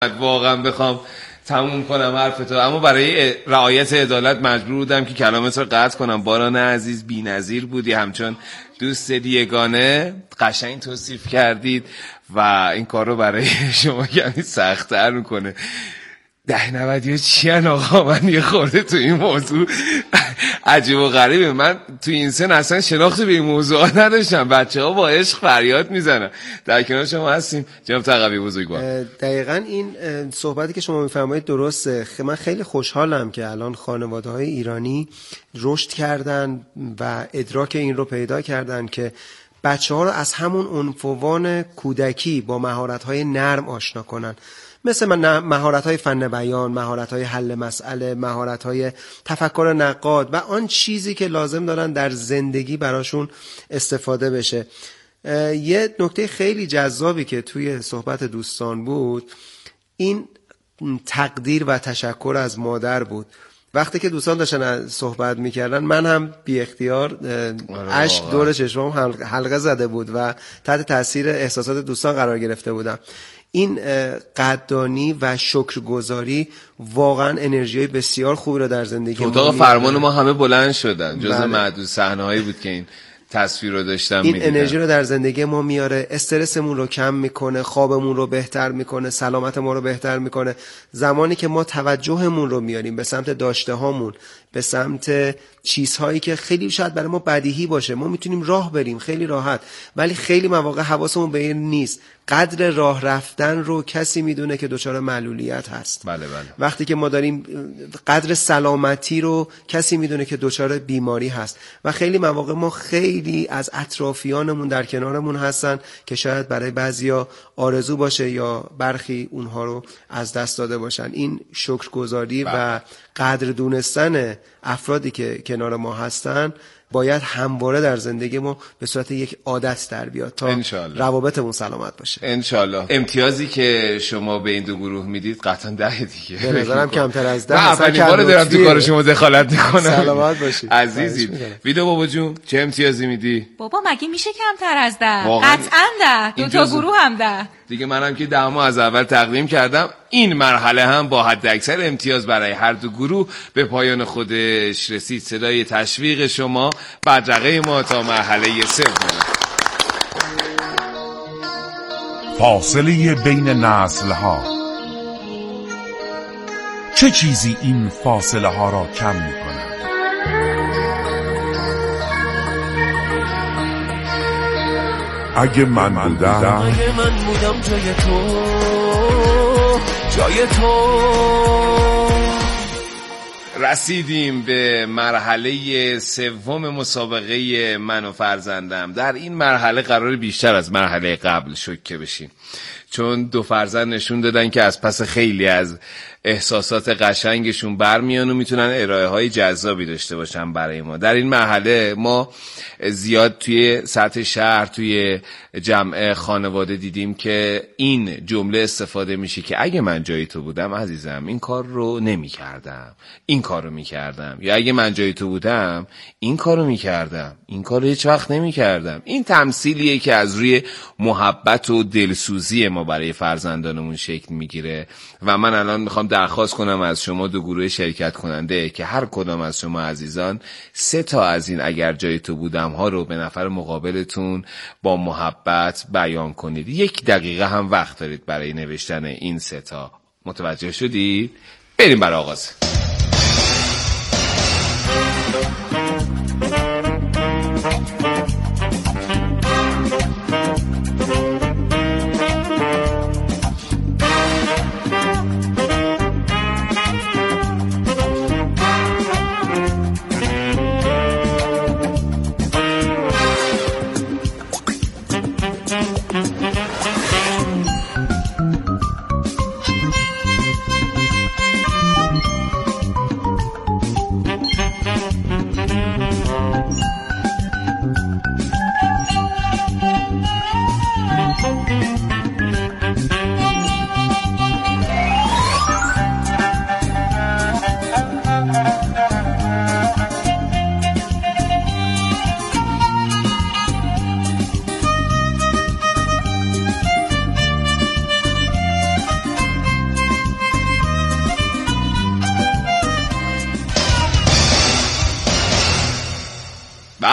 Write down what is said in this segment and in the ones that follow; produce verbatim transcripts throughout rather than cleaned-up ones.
واقعا بخوام تموم کنم حرفتو، اما برای رعایت عدالت مجبور بودم که کلامت رو قطع کنم. باران عزیز بی‌نظیر بودی، همچون دوست یگانه قشنگ توصیف کردید و این کار رو برای شما کمی سخت‌تر میکنه. ده نودی ها چی هن آقا؟ من یه خورده تو این موضوع عجیب و غریبه. من تو این سن اصلا شناخت به این موضوع نداشتم. بچه ها با عشق فریاد میزنن. در کنار شما هستیم جناب تقوی بزرگوار. دقیقاً این صحبتی که شما میفرمایید درسته. من خیلی خوشحالم که الان خانواده های ایرانی رشد کردن و ادراک این رو پیدا کردن که بچه ها رو از همون عنفوان کودکی با مهارت های نرم آشنا کنن، مثل مهارت‌های فن بیان، مهارت‌های حل مسئله، مهارت‌های تفکر نقاد و آن چیزی که لازم دارن در زندگی براشون استفاده بشه. یه نکته خیلی جذابی که توی صحبت دوستان بود این تقدیر و تشکر از مادر بود. وقتی که دوستان داشتن صحبت میکردن من هم بی اختیار اشک دور چشمام حلقه زده بود و تحت تاثیر احساسات دوستان قرار گرفته بودم. این قدردانی و شکرگزاری واقعا انرژی بسیار خوبی رو در زندگی ما اتاق فرمان ما همه بلند شدن. جز بله. معدود صحنه‌هایی بود که این تصویر رو داشتم این می‌دیدم. انرژی رو در زندگی ما میاره، استرسمون رو کم میکنه، خوابمون رو بهتر میکنه، سلامت ما رو بهتر میکنه. زمانی که ما توجهمون رو میاریم به سمت داشته هامون، به سمت چیزهایی که خیلی شاید برای ما بدیهی باشه، ما میتونیم راه بریم خیلی راحت، ولی خیلی مواقع حواسمون به این نیست. قدر راه رفتن رو کسی میدونه که دچار معلولیت هست. بله بله. وقتی که ما داریم قدر سلامتی رو کسی میدونه که دچار بیماری هست و خیلی مواقع ما خیلی از اطرافیانمون در کنارمون هستن که شاید برای بعضیا آرزو باشه یا برخی اونها رو از دست داده باشن. این شکرگزاری و قدر دونستن افرادی که کنار ما هستن باید همواره در زندگی ما به صورت یک عادت در بیاد تا انشالله روابطمون سلامت باشه. انشالله. امتیازی که شما به این دو گروه میدید قطعا ده دیگه. به نظرم کمتر از ده. من اولین بار دارم تو کار شما دخالت میکنم. سلامت باشید. عزیزی. ویدو بابا جون چه امتیازی میدی؟ بابا مگه میشه کمتر از ده؟ قطعا ده. دو تا گروه هم ده. دیگه منم که دهمو از اول تقدیم کردم. این مرحله هم با حد اکثر امتیاز برای هر دو گروه به پایان خودش رسید. صدای تشویق شما بدرقه ما تا مرحله سوم. فاصله بین نسل ها. چه چیزی این فاصله ها را کم می کند؟ اگه من بودم اگه من بودم جای تو جای تو. رسیدیم به مرحله سوم مسابقه من و فرزندم. در این مرحله قرار بیشتر از مرحله قبل شوکه بشیم، چون دو فرزند نشون دادن که از پس خیلی از احساسات قشنگشون برمیان و میتونن ارائه های جذابی داشته باشن برای ما. در این مرحله ما زیاد توی سطح شهر، توی جمع خانواده دیدیم که این جمله استفاده میشه که اگه من جای تو بودم عزیزم این کار رو نمی کردم، این کار رو می کردم، یا اگه من جای تو بودم این کار رو می کردم، این کار رو هیچ وقت نمی کردم. این تمثیلیه که از روی محبت و دلسوزی ما برای فرزندانمون شکل میگیره و من الان میخوام درخواست کنم از شما دو گروه شرکت کننده که هر کدام از شما عزیزان سه تا از این اگر جای تو بودم ها رو به نفر مقابلتون با محبت بیان کنید. یک دقیقه هم وقت دارید برای نوشتن این سه تا. متوجه شدید؟ بریم برای آغاز.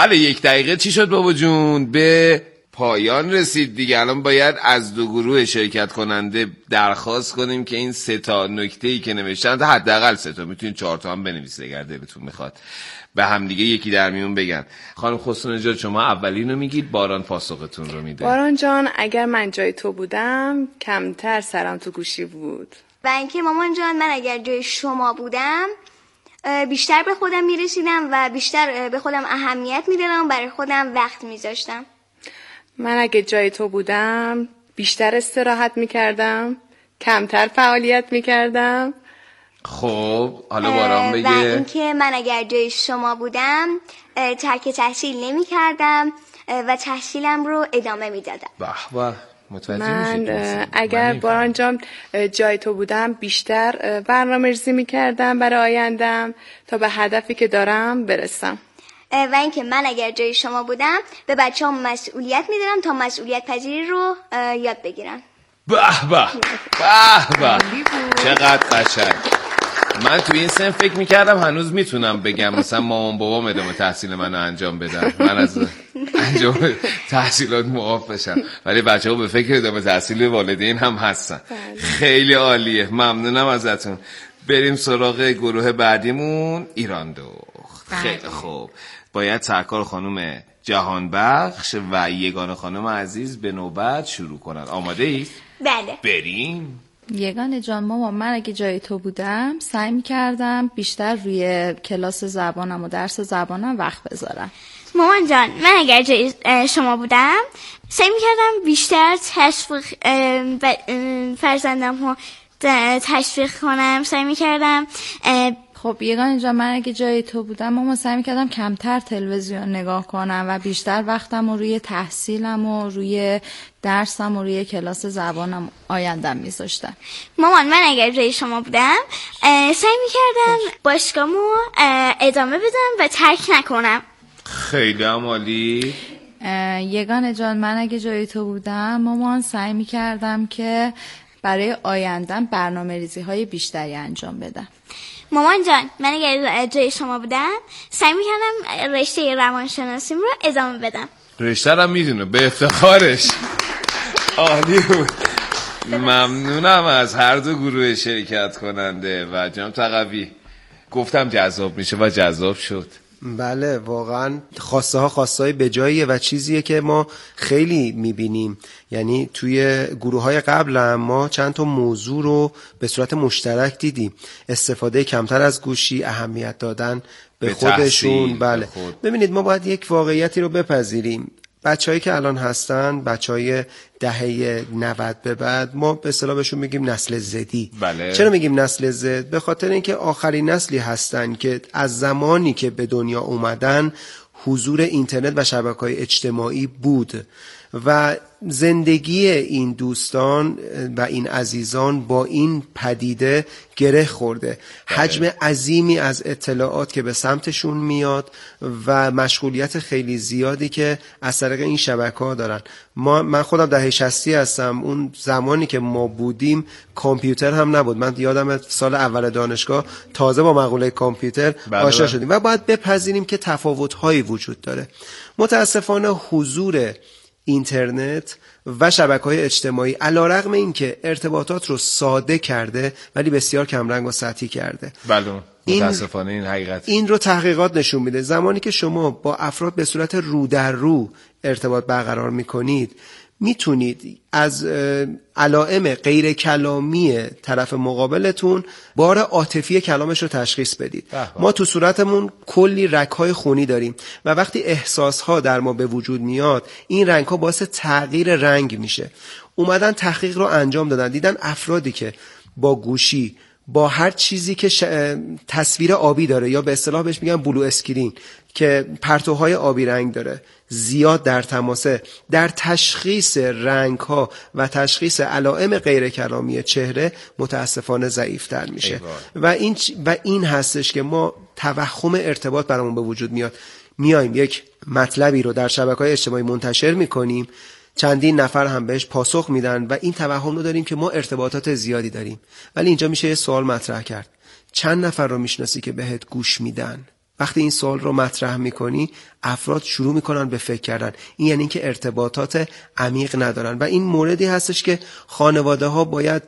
بله یک دقیقه چی شد بابا جون؟ به پایان رسید دیگه. الان باید از دو گروه شرکت کننده درخواست کنیم که این سه تا نکته‌ای که نوشتن، حداقل سه تا، میتونید چهار تا هم بنویسید اگر دلتون میخواد، به هم دیگه یکی در میون بگن. خانم خسرو نژاد شما اولینو میگید، باران پاسختون رو میده. باران جان اگر من جای تو بودم کمتر سرم تو گوشی بود. و اینکه مامان جان من اگر جای شما بودم بیشتر به خودم میرسیدم و بیشتر به خودم اهمیت میدادم، برای خودم وقت میذاشتم. من اگه جای تو بودم بیشتر استراحت میکردم، کمتر فعالیت میکردم. خب حالا باران بگه. و اینکه من اگر جای شما بودم ترک تحصیل نمیکردم و تحصیلم رو ادامه میدادم. به به متوجه من میشید. اگر باران جان جای تو بودم بیشتر برنامه‌ریزی میکردم برای آیندم تا به هدفی که دارم برسم. و اینکه من اگر جای شما بودم به بچه‌ام مسئولیت میدادم تا مسئولیت پذیری رو یاد بگیرن. به به به به چقدر قشنگ. من تو این سن فکر میکردم هنوز میتونم بگم مثلا مامان بابام ادامه تحصیل منو انجام بدن، من از انجام تحصیلات معاف بشم، ولی بچه‌ها به فکر ادامه تحصیل والدین هم هستن. خیلی عالیه، ممنونم ازتون. بریم سراغ گروه بعدیمون، ایران دخت. خیلی خوب، باید سرکار خانم جهانبخش و یگانه خانم عزیز به نوبت شروع کنن. آماده ای؟ بله. بریم. یگانه جان مامان، من اگه جای تو بودم سعی می‌کردم بیشتر روی کلاس زبانم و درس زبانم وقت بذارم. مامان جان من اگر جای شما بودم سعی می‌کردم بیشتر تشویق فرزندم رو تشویق کنم. سعی می‌کردم. خب یگانه جان من اگه جای تو بودم مامان سعی می‌کردم کمتر تلویزیون نگاه کنم و بیشتر وقتم رو روی تحصیلم و روی درسم و روی کلاس زبانم آیندم میذاشتم. مامان من اگر جای شما بودم سعی می‌کردم باشگاهمو ادامه بدم و ترک نکنم. خیلی عالی. یگانه جان من اگه جای تو بودم مامان سعی می‌کردم که برای آیندم برنامه‌ریزی‌های بیشتری انجام بدم. مامان جان من اگر جای شما بودم سعی می‌کردم رشته روانشناسیم رو ادامه بدم. رشته رو میدونه به افتخارش. عالی بود. ممنونم از هر دو گروه شرکت کننده و جناب تقوی. گفتم جذاب میشه و جذاب شد. بله واقعا خواسته ها خواسته های بجاییه و چیزیه که ما خیلی میبینیم. یعنی توی گروه های قبل هم ما چند تا موضوع رو به صورت مشترک دیدیم. استفاده کمتر از گوشی، اهمیت دادن به, به خودشون. بله خود. ببینید ما باید یک واقعیتی رو بپذیریم. بچه‌هایی که الان هستن، بچه‌های دهه نود به بعد، ما به اصطلاح بهشون میگیم نسل زدی. بله. چرا میگیم نسل زد؟ به خاطر اینکه آخرین نسلی هستن که از زمانی که به دنیا اومدن حضور اینترنت و شبکه‌های اجتماعی بود و زندگی این دوستان و این عزیزان با این پدیده گره خورده. حجم عظیمی از اطلاعات که به سمتشون میاد و مشغولیت خیلی زیادی که از طریق این شبکه‌ها دارن. ما من خودم دهه شصتی هستم. اون زمانی که ما بودیم کامپیوتر هم نبود. من یادم سال اول دانشگاه تازه با مقوله کامپیوتر آشنا شدیم و باید بپذیریم که تفاوت‌هایی وجود داره. متاسفانه حضور اینترنت و شبکه‌های اجتماعی علیرغم اینکه ارتباطات رو ساده کرده ولی بسیار کمرنگ و سطحی کرده. بله متاسفانه این حقیقت. این رو تحقیقات نشون میده. زمانی که شما با افراد به صورت رو در رو ارتباط برقرار میکنید میتونید از علائم غیر کلامی طرف مقابلتون بار عاطفی کلامش رو تشخیص بدید. ما تو صورتمون کلی رگ‌های خونی داریم و وقتی احساس‌ها در ما به وجود میاد این رگ‌ها باعث تغییر رنگ میشه. اومدن تحقیق رو انجام دادن، دیدن افرادی که با گوشی با هر چیزی که ش... تصویر آبی داره یا به اصطلاح بهش میگن بلو اسکرین که پرتوهای آبی رنگ داره زیاد در تماسه، در تشخیص رنگ‌ها و تشخیص علائم غیر کلامی چهره متاسفانه ضعیف‌تر میشه و این و این هستش که ما توهم ارتباط برامون به وجود میاد. میایم یک مطلبی رو در شبکه‌های اجتماعی منتشر میکنیم، چندین نفر هم بهش پاسخ میدن و این توهم رو داریم که ما ارتباطات زیادی داریم. ولی اینجا میشه یه سوال مطرح کرد. چند نفر رو میشناسی که بهت گوش میدن؟ وقتی این سوال رو مطرح میکنی افراد شروع میکنن به فکر کردن. این یعنی که ارتباطات عمیق ندارن و این موردی هستش که خانواده ها باید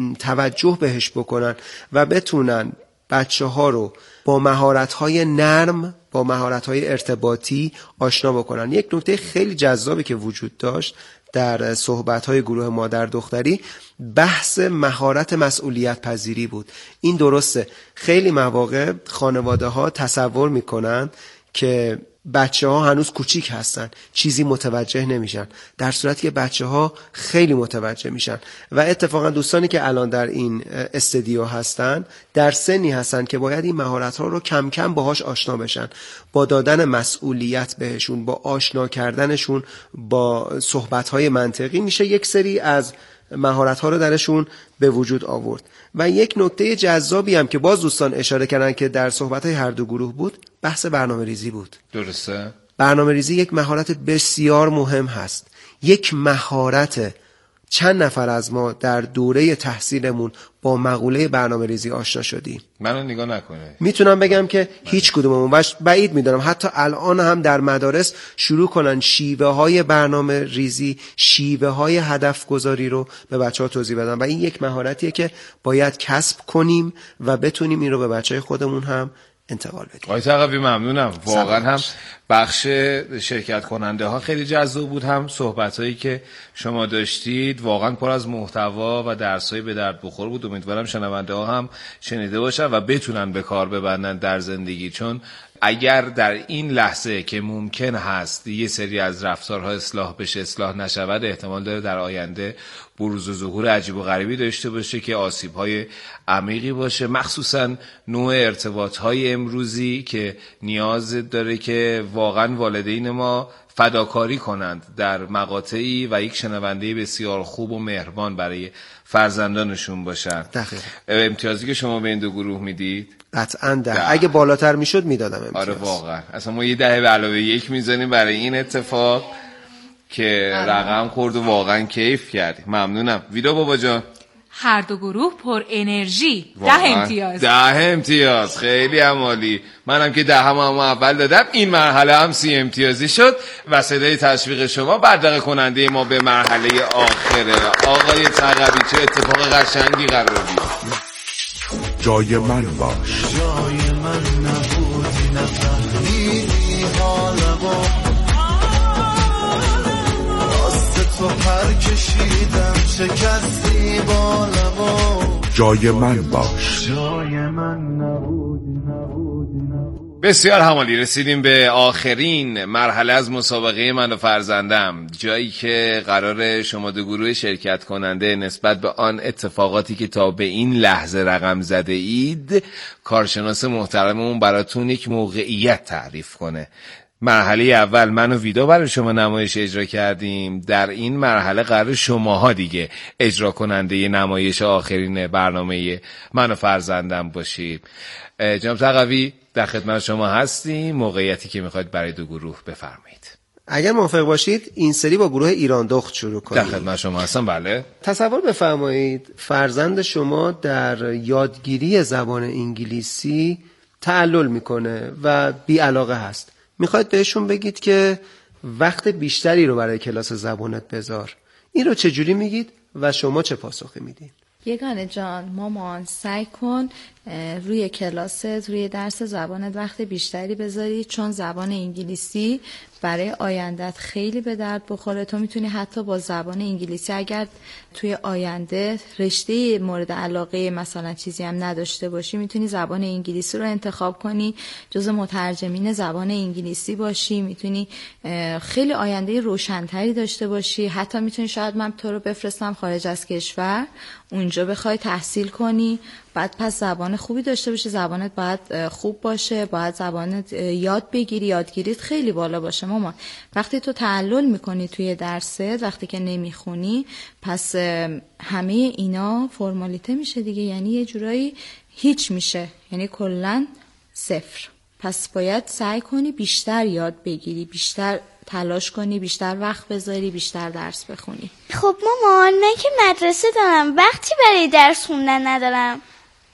توجه بهش بکنن و بتونن بچه ها رو با مهارت های نرم، با مهارت های ارتباطی آشنا بکنن. یک نکته خیلی جذابی که وجود داشت در صحبت های گروه مادر دختری بحث مهارت مسئولیت پذیری بود. این درسته، خیلی مواقع خانواده ها تصور میکنن که بچه ها هنوز کوچیک هستن، چیزی متوجه نمیشن، در صورتی که بچه ها خیلی متوجه میشن و اتفاقا دوستانی که الان در این استودیو هستن در سنی هستن که باید این مهارت ها رو کم کم باهاش آشنا بشن. با دادن مسئولیت بهشون، با آشنا کردنشون با صحبت های منطقی میشه یک سری از مهارت ها رو درشون به وجود آورد. و یک نکته جذابی هم که باز دوستان اشاره کردن که در صحبت های هر دو گروه بود، بحث برنامه ریزی بود. درسته؟ برنامه ریزی یک مهارت بسیار مهم هست. یک مهارت چند نفر از ما در دوره تحصیلمون با مقوله برنامه ریزی آشنا شدیم؟ منو نگاه نکنه. میتونم بگم که هیچ کدوممون، و بعید میدونم حتی الان هم در مدارس شروع کنن شیوه های برنامه ریزی، شیوه های هدف گذاری رو به بچه ها توضیح بدن و این یک مهارتیه که باید کسب کنیم و بتونیم این رو به بچه خودمون هم انتقال بدیم. آقای ثقفی ممنونم. واقعا هم بخش شرکت کننده ها خیلی جذاب بود، هم صحبت هایی که شما داشتید واقعا پر از محتوا و درسایی به درد بخور بود. امیدوارم شنونده ها هم شنیده باشن و بتونن به کار ببندن در زندگی، چون اگر در این لحظه که ممکن هست یه سری از رفتارها اصلاح بشه اصلاح نشود، احتمال داره در آینده بروز و ظهور عجیب و غریبی داشته باشه که آسیب‌های عمیقی باشه، مخصوصا نوع ارتباط‌های امروزی که نیاز داره که واقعا والدین ما فداکاری کنند در مقاطعی و یک شنونده بسیار خوب و مهربان برای فرزندانشون باشن. دقیقاً. امتیازی که شما به این دو گروه میدید قطعاً ده. ده. اگه بالاتر میشد میدادم امتیاز. آره واقعا اصلا ما یه ده به علاوه یک میزنیم برای این اتفاق که رقم خورد و واقعا کیف کردیم. ممنونم. ویدا بابا جان. هر دو گروه پر انرژی. ده امتیاز. ده امتیاز خیلی عالی. منم که ده هم, هم اول دادم، این مرحله هم سی امتیازی شد و صدای تشویق شما بدرقه کننده ما به مرحله آخره. آقای ثقفی چه اتفاق قشنگی قرار بیفته. جای من باش. جای من نبودی، نفهمیدی حالمو، راست تو پر کشیدم شکستی بالمو. جای من باش. جای من نبودی، نبودی، نبودی. بسیار همالی، رسیدیم به آخرین مرحله از مسابقه من و فرزندم، جایی که قرار شما دو گروه شرکت کننده نسبت به آن اتفاقاتی که تا به این لحظه رقم زده اید، کارشناس محترممون براتون یک موقعیت تعریف کنه. مرحله اول من و ویدا برای شما نمایش اجرا کردیم. در این مرحله قرار شماها دیگه اجرا کننده نمایش آخرین برنامه من و فرزندم باشید. جناب ثقفی در خدمت شما هستیم. موقعیتی که میخواید برای دو گروه بفرمایید. اگر موافق باشید این سری با گروه ایران دخت شروع کنیم. در خدمت شما هستم. بله. تصور بفرمایید فرزند شما در یادگیری زبان انگلیسی تعلل میکنه و بی علاقه هست. میخواید بهشون بگید که وقت بیشتری رو برای کلاس زبانت بذار. این رو چجوری میگید و شما چه پاسخی میدین؟ یگانه جان، مامان سعی کن روی کلاست، روی درس زبانت وقت بیشتری بذاری، چون زبان انگلیسی برای آیندت خیلی به درد بخوره. تو میتونی حتی با زبان انگلیسی اگر توی آینده رشته مورد علاقه مثلا چیزی هم نداشته باشی، میتونی زبان انگلیسی رو انتخاب کنی، جز مترجمین زبان انگلیسی باشی، میتونی خیلی آینده روشن‌تری داشته باشی. حتی میتونی شاید من تو رو بفرستم خارج از کشور، اونجا بخوای تحصیل کنی، بعد پس زبان خوبی داشته باشی، زبانت باید خوب باشه، باید زبانت یاد بگیری، یادگیریت خیلی بالا باشه. مامان وقتی تو تعلل میکنی توی درست، وقتی که نمیخونی، پس همه اینا فرمالیته میشه دیگه، یعنی یه جورایی هیچ میشه، یعنی کلن صفر. پس باید سعی کنی بیشتر یاد بگیری، بیشتر تلاش کنی، بیشتر وقت بذاری، بیشتر درس بخونی. خب مامان، من که مدرسه دارم، وقتی برای درس خوندن ندارم.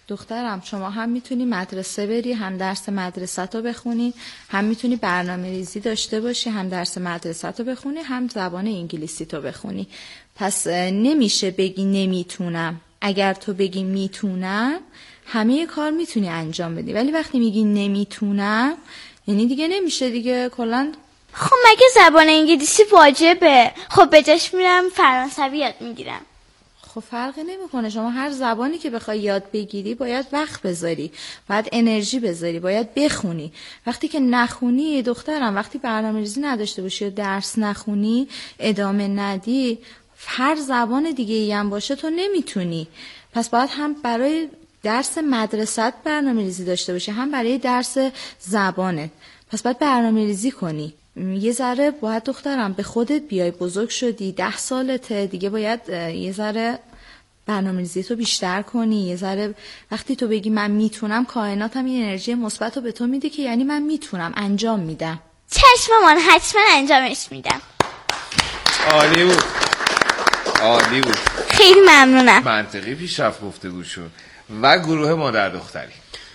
دخترم شما هم میتونی مدرسه بری، هم درس مدرسه رو بخونی، هم میتونی برنامه ریزی داشته باشی، هم درس مدرسه رو بخونی، هم زبان انگلیسی تو بخونی. پس نمیشه بگی نمیتونم. اگر تو بگی میتونم همه کار میتونی انجام بدی، ولی وقتی میگی نمیتونم یعنی دیگه نمیشه دیگه کلاً. خب مگه زبان انگلیسی واجبه؟ خب به جاش میرم فرانسوی یاد میگیرم. خب فرقی نمیکنه، شما هر زبانی که بخوای یاد بگیری باید وقت بذاری، باید انرژی بذاری، باید بخونی. وقتی که نخونی دخترم، وقتی برنامه‌ریزی نداشته باشی و درس نخونی، ادامه ندی، هر زبان دیگه ای هم باشه تو نمیتونی. پس باید هم برای درس مدرسه برنامه‌ریزی داشته باشی، هم برای درس زبانت. پس باید برنامه‌ریزی کنی. یه ذره باید دخترم به خودت بیای، بزرگ شدی، ده سالته دیگه، باید یه ذره برنامه‌ریزی تو بیشتر کنی. یه ذره وقتی تو بگی من میتونم، کائناتم این انرژی مثبت رو به تو میده که یعنی من میتونم، انجام میدم. چشم مامان، حتما انجامش میدم. عالی بود، عالی بود، خیلی ممنونم. منطقی پیشرفت گفتگوشون. و گروه مادر دختری.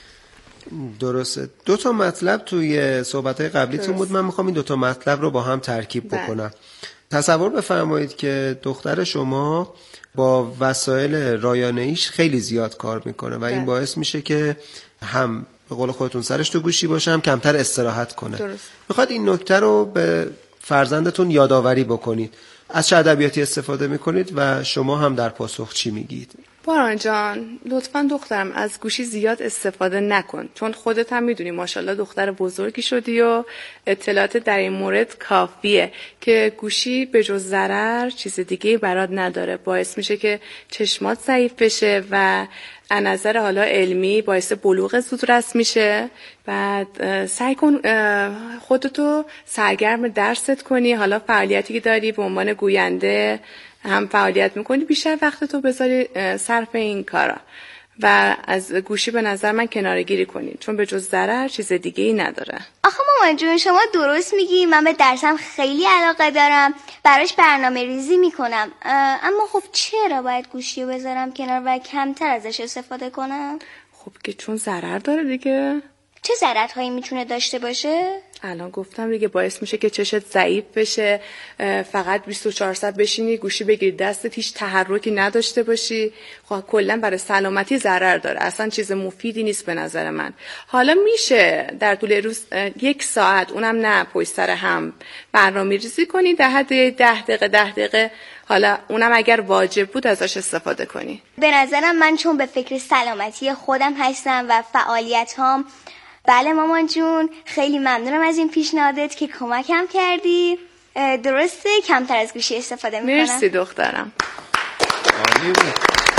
درسته. دو تا مطلب توی صحبت‌های قبلیتون بود، من میخوام این دو تا مطلب رو با هم ترکیب بکنم. تصور بفرمایید که دختر شما با وسایل رایانه‌ایش خیلی زیاد کار میکنه و این باعث میشه که هم به قول خودتون سرش تو گوشی باشه، هم کمتر استراحت کنه. درست. میخواد این نکته رو به فرزندتون یادآوری بکنید. از چه ادبیاتی استفاده میکنید و شما هم در پاسخ چی میگید؟ باران جان لطفا دخترم از گوشی زیاد استفاده نکن، چون خودت هم میدونی ماشاءالله دختر بزرگی شدی و اطلاعات در این مورد کافیه که گوشی به جز ضرر چیز دیگه برات نداره. باعث میشه که چشمات ضعیف بشه و از نظر حالا علمی باعث بلوغ زودرس میشه. بعد سعی کن خودتو سرگرم درست کنی، حالا فعالیتی که داری به عنوان گوینده هم فعالیت میکنی، بیشتر وقت تو بذاری صرف این کارا و از گوشی به نظر من کناره گیری کنی، چون به جز ضرر چیز دیگه ای نداره. آخه مامان جون شما درست میگی، من به درسم خیلی علاقه دارم، براش برنامه ریزی میکنم، اما خب چرا باید گوشی رو بذارم کنار و کمتر ازش استفاده کنم؟ خب که چون ضرر داره دیگه. چه ضررهایی میتونه داشته باشه؟ الان گفتم دیگه، باعث میشه که چشت ضعیف بشه، فقط بیست و چهار ساعت بشینی گوشی بگیری دستت، هیچ تحرکی نداشته باشی. خب کلا برای سلامتی ضرر داره، اصلا چیز مفیدی نیست به نظر من. حالا میشه در طول روز یک ساعت، اونم نه پشت سر هم، برنامه ریزی کنی در حد ده دقیقه ده دقیقه، حالا اونم اگر واجب بود ازش استفاده کنی. به نظرم من چون به فکر سلامتی خودم هستم و فعالیت هام. بله مامان جون خیلی ممنونم از این پیشنهادت که کمکم کردی. درسته کمتر از گوشی استفاده میکنم. مرسی دخترم. عالی بود.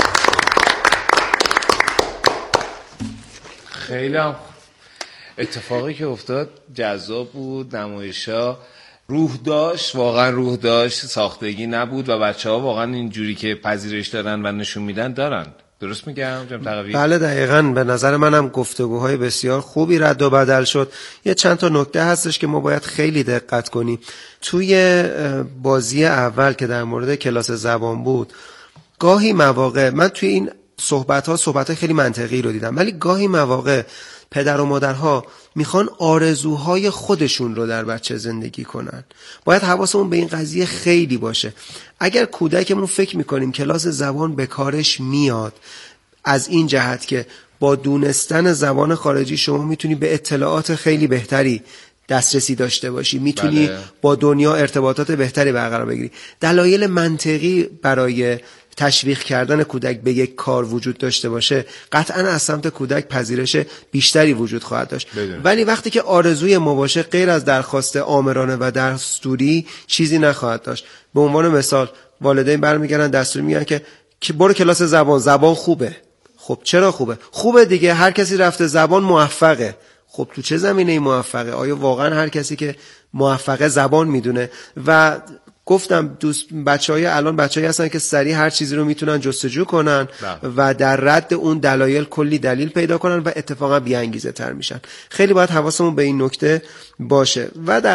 خیلی هم اتفاقی که افتاد جذاب بود. نمایشا روح داشت، واقعا روح داشت، ساختگی نبود و بچه ها واقعا اینجوری که پذیرش دارن و نشون میدن دارن. درست میگم جناب تقوی؟ بله دقیقاً. به نظر منم گفتگوهای بسیار خوبی رد و بدل شد. یه چند تا نکته هستش که ما باید خیلی دقت کنیم. توی بازی اول که در مورد کلاس زبان بود، گاهی مواقع من توی این صحبت‌ها صحبت‌های خیلی منطقی رو دیدم، ولی گاهی مواقع پدر و مادرها میخوان آرزوهای خودشون رو در بچه زندگی کنن. باید حواسمون به این قضیه خیلی باشه. اگر کودکمون فکر میکنیم کلاس زبان به کارش میاد، از این جهت که با دونستن زبان خارجی شما میتونی به اطلاعات خیلی بهتری دسترسی داشته باشی، میتونی بله. با دنیا ارتباطات بهتری برقرار بگیری، دلایل منطقی برای تشویق کردن کودک به یک کار وجود داشته باشه، قطعا از سمت کودک پذیرش بیشتری وجود خواهد داشت. بدون. ولی وقتی که آرزوی ما باشه، غیر از درخواست آمرانه و دستوری چیزی نخواهد داشت. به عنوان مثال والدین برمیگردن دستور میگن که که برو کلاس زبان، زبان خوبه. خب چرا خوبه؟ خوبه دیگه، هر کسی رفته زبان موفقه. خب تو چه زمینه‌ای موفقه؟ آیا واقعا هر کسی که موفقه زبان میدونه؟ و گفتم دوست بچهای الان بچه‌ای هستن که سریع هر چیزی رو میتونن جستجو کنن ده. و در رد اون دلایل کلی دلیل پیدا کنن و اتفاقا بی‌انگیزه تر میشن. خیلی باید حواسمون به این نکته باشه. و در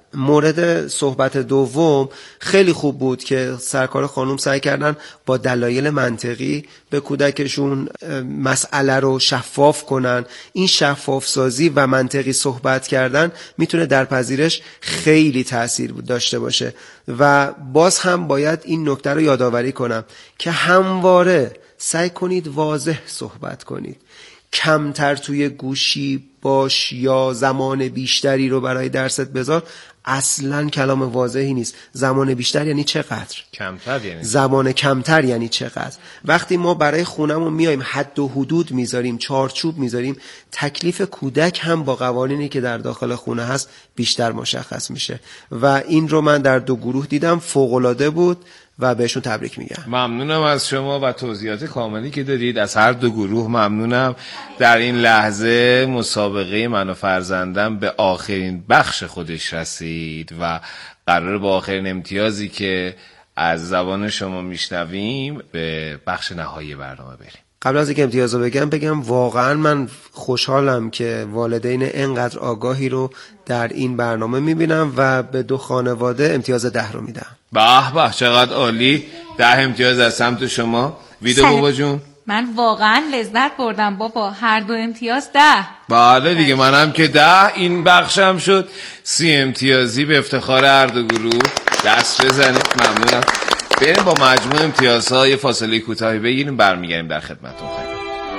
مورد صحبت دوم خیلی خوب بود که سرکار خانم سعی کردن با دلایل منطقی به کودکشون مسئله رو شفاف کنن. این شفاف سازی و منطقی صحبت کردن میتونه در پذیرش خیلی تأثیر داشته باشه و باز هم باید این نکته رو یادآوری کنم که همواره سعی کنید واضح صحبت کنید. کمتر توی گوشی باش یا زمان بیشتری رو برای درست بذار اصلا کلام واضحی نیست. زمان بیشتر یعنی چقدر؟ کمتر یعنی زمان کمتر یعنی چقدر؟ وقتی ما برای خونمون میایم حد و حدود میذاریم، چارچوب میذاریم، تکلیف کودک هم با قوانینی که در داخل خونه هست بیشتر مشخص میشه و این رو من در دو گروه دیدم، فوق‌العاده بود و بهشون تبریک میگم. ممنونم از شما و توضیحات کاملی که دادید. از هر دو گروه ممنونم. در این لحظه مسابقه من و فرزندم به آخرین بخش خودش رسید و قرار با آخرین امتیازی که از زبان شما میشنویم به بخش نهایی برنامه بریم. قبل از اینکه امتیاز رو بگم بگم واقعا من خوشحالم که والدین اینقدر آگاهی رو در این برنامه میبینم و به دو خانواده امتیاز ده رو میدم. به به چقدر عالی. ده امتیاز از سمت شما. ویدو بابا جون. من واقعا لذت بردم بابا، هر دو امتیاز ده. بله دیگه منم که ده. این بخشم شد سی امتیازی به افتخار هر دو گروه. دست بزنید. ممنونم. بریم با مجموع امتیازها یه فاصله کوتاهی بگیریم، برمیگردیم در خدمتتون. خیلی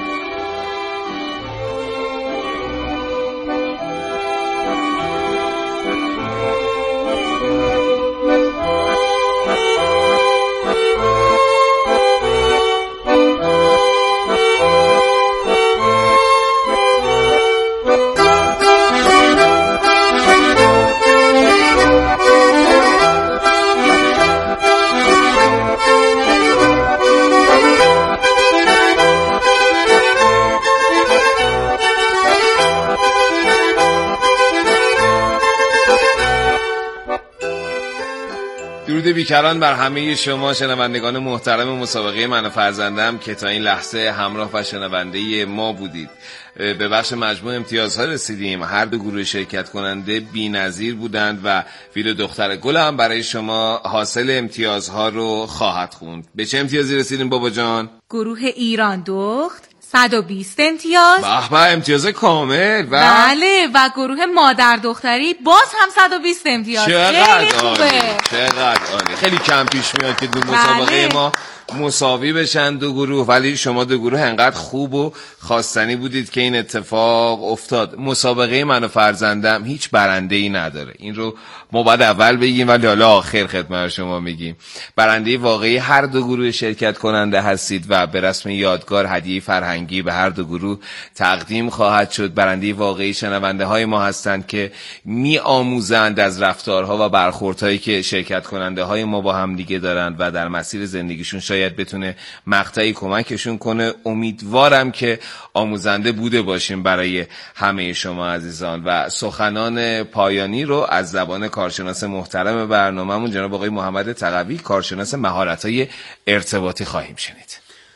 درود بیکران بر همه شما شنوندگان محترم مسابقه من و فرزندم که تا این لحظه همراه و شنونده ما بودید. به بخش مجموع امتیازها رسیدیم. هر دو گروه شرکت کننده بی‌نظیر بودند و ویدو دختر گل هم برای شما حاصل امتیازها رو خواهد خوند. به چه امتیازی رسیدیم بابا جان؟ گروه ایران دخت صد و بیست امتیاز. به به امتیاز کامل. و بله و گروه مادر دختری باز هم صد و بیست امتیاز. خیلی خوبه. چقدر عالی. خیلی کم پیش میاد که دو مسابقه بله. ما مساوی بشن دو گروه، ولی شما دو گروه انقدر خوب و خواستنی بودید که این اتفاق افتاد. مسابقه من و فرزندم هیچ برنده‌ای نداره. این رو ما باید اول بگیم ولی حالا آخر خدمت شما میگیم. برنده واقعی هر دو گروه شرکت کننده هستید و به رسم یادگار هدیه فرهنگی به هر دو گروه تقدیم خواهد شد. برنده واقعی شنونده های ما هستند که می آموزند از رفتارها و برخوردهایی که شرکت کننده های ما با هم دیگه دارند و در مسیر زندگیشون شاید بتونه مقطعی کمکشون کنه. امیدوارم که آموزنده بوده باشیم برای همه شما عزیزان و سخنان پایانی رو از زبان کارشناس محترم برنامه‌مون جناب آقای محمد تقوی، کارشناس مهارت‌های ارتباطی خواهیم شنید.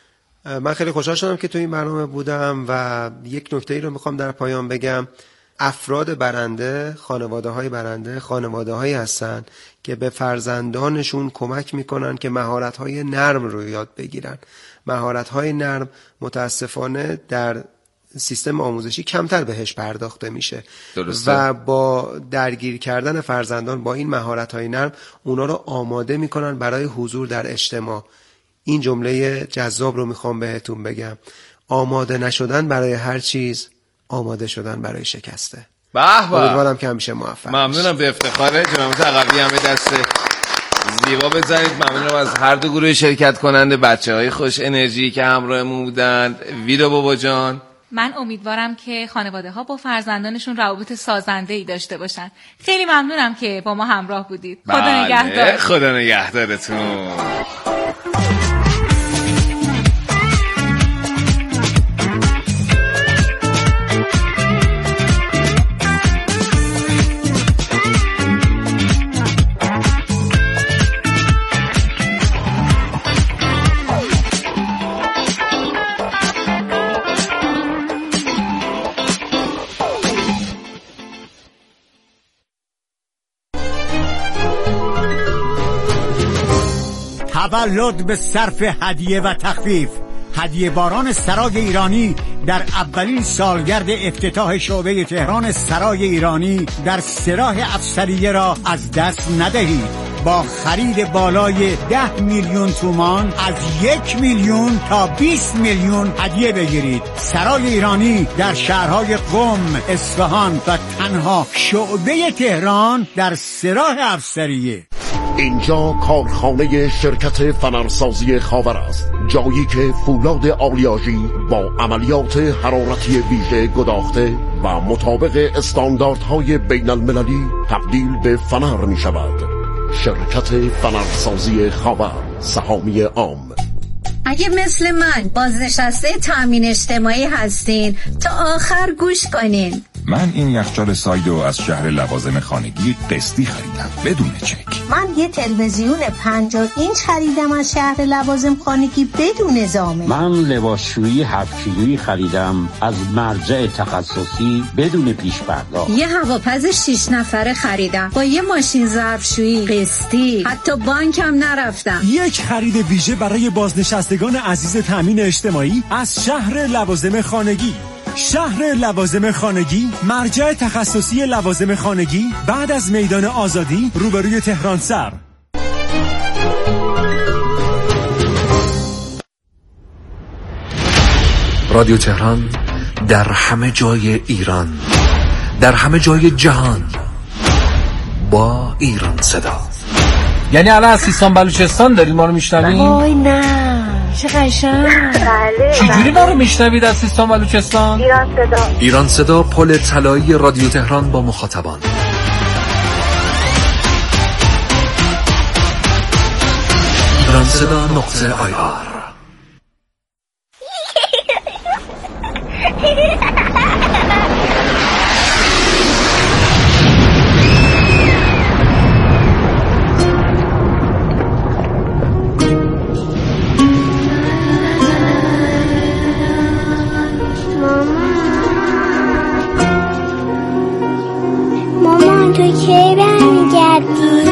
من خیلی خوشحال شدم که تو این برنامه بودم و یک نکته‌ای رو میخوام در پایان بگم. افراد برنده، خانواده‌های برنده، خانواده‌هایی هستن که به فرزندانشون کمک میکنن که مهارت‌های نرم رو یاد بگیرن. مهارت‌های نرم متاسفانه در سیستم آموزشی کمتر بهش پرداخته میشه. درسته. و با درگیر کردن فرزندان با این مهارت‌های نرم اونا رو آماده میکنن برای حضور در اجتماع. این جمله جذاب رو میخوام بهتون بگم: آماده نشدن برای هر چیز، آماده شدن برای شکسته. به به. امیدوارم که همیشه موفق. ممنونم. به افتخار جناب تقوی همه دست زیبا بزنید. ممنونم از هر دو گروه شرکت کننده، بچه‌های خوش انرژی که همراهمون بودند. ویدو بابا جان. من امیدوارم که خانواده ها با فرزندانشون روابط سازنده ای داشته باشن. خیلی ممنونم که با ما همراه بودید. خدا بله. نگهدار. خدا نگهدارتون. تولد به صرف هدیه و تخفیف. هدیه باران سرای ایرانی در اولین سالگرد افتتاح شعبه تهران سرای ایرانی در سراح افسریه را از دست ندهید. با خرید بالای ده میلیون تومان از یک میلیون تا بیست میلیون هدیه بگیرید. سرای ایرانی در شهرهای قم، اصفهان و تنها شعبه تهران در سراح افسریه. اینجا کارخانه شرکت فنرسازی خاور است، جایی که فولاد آلیاژی با عملیات حرارتی ویژه گداخته و مطابق استانداردهای بین المللی تبدیل به فنر می شود. شرکت فنرسازی خاور، سهامی عام. اگه مثل من بازنشسته تامین اجتماعی هستین تا آخر گوش کنین. من این یخچال سایدو از شهر لوازم خانگی قسطی خریدم بدون چک. من یه تلویزیون پنجاه اینچ خریدم از شهر لوازم خانگی بدون زامن. من لباسشویی هفت کیلویی خریدم از مرجع تخصصی بدون پیش پرداخت. یه هواپز شش نفره خریدم با یه ماشین ظرفشویی قسطی، حتی بانکم نرفتم. یک خرید ویژه برای بازنشستگان عزیز تامین اجتماعی از شهر لوازم خانگی. شهر لوازم خانگی، مرجع تخصصی لوازم خانگی بعد از میدان آزادی روبروی تهران سر. رادیو تهران در همه جای ایران، در همه جای جهان، با ایران صدا. یعنی الان از سیستان بلوچستان دارید ما رو میشنوید؟ وای نه چه قشنگ. بله. چجوری ما رو میشنوید از سیستان بلوچستان؟ ایران صدا. ایران صدا، پل طلایی رادیو تهران با مخاطبان. ایران صدا نقطه آی آر. تو کی برمیگردی؟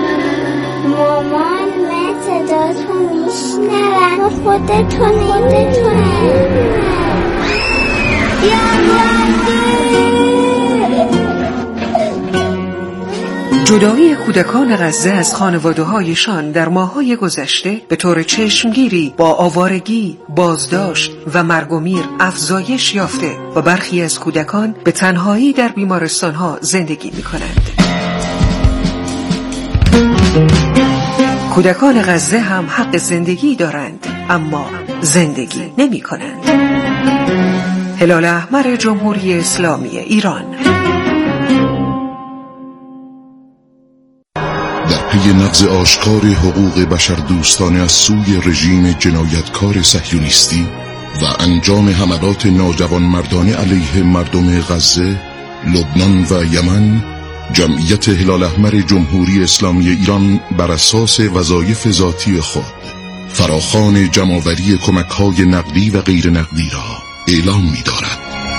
مامان من صداتو میشنوم، خودتو نمیدونم. جدایی کودکان غزه از خانواده‌هایشان در ماه‌های گذشته به طور چشمگیری با آوارگی، بازداشت و مرگ و میر افزایش یافته و برخی از کودکان به تنهایی در بیمارستان‌ها زندگی می‌کنند. کودکان غزه هم حق زندگی دارند، اما زندگی نمی‌کنند. هلال احمر جمهوری اسلامی ایران. پی نقض آشکار حقوق بشر دوستانه از سوی رژیم جنایتکار صهیونیستی و انجام حملات ناجوانمردانه علیه مردم غزه، لبنان و یمن، جمعیت هلال احمر جمهوری اسلامی ایران بر اساس وظایف ذاتی خود فراخوان جمع‌آوری کمک‌های نقدی و غیر نقدی را اعلام می‌دارد.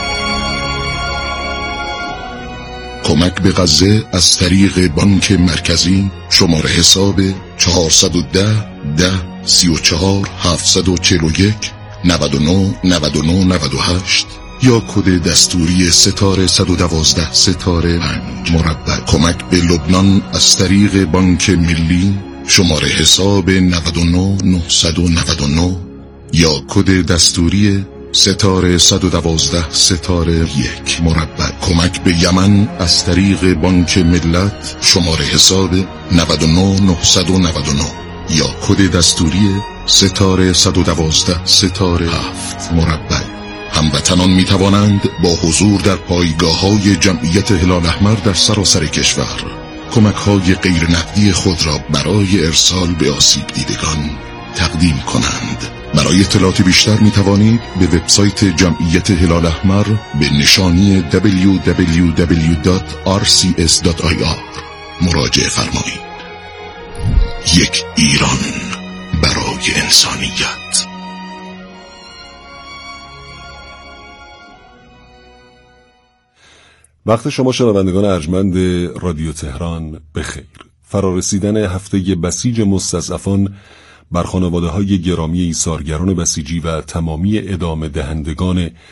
کمک به غزه از طریق بانک مرکزی، شماره حساب چهارصد و ده ده سی و چهار هفتصد و چهل و یک نود و نه نود و نه نود و هشت یا کد دستوری ستاره صد و دوازده ستاره پنج مربع. کمک به لبنان از طریق بانک ملی، شماره حساب نود و نه نهصد و نود و نه یا کد دستوری ستاره صد و دوازده ستاره یک مربع. کمک به یمن از طریق بانک ملت، شماره حساب نود و نه نهصد و نود و نه یا کد دستوری ستاره صد و دوازده ستاره هفت مربع. هموطنان می توانند با حضور در پایگاه‌های جمعیت هلال احمر در سراسر کشور کمک‌های غیر نقدی خود را برای ارسال به آسیب دیدگان تقدیم کنند. برای اطلاعات بیشتر می توانید به وبسایت جمعیت هلال احمر به نشانی دبلیو دبلیو دبلیو دات آر سی اس دات آی آر مراجعه فرمایید. یک ایران برای انسانیت. وقت شما شنوندگان ارجمند رادیو تهران بخیر. فرارسیدن هفته بسیج مستضعفان بر خانواده‌های گرامی ایثارگران بسیجی و تمامی ادامه دهندگان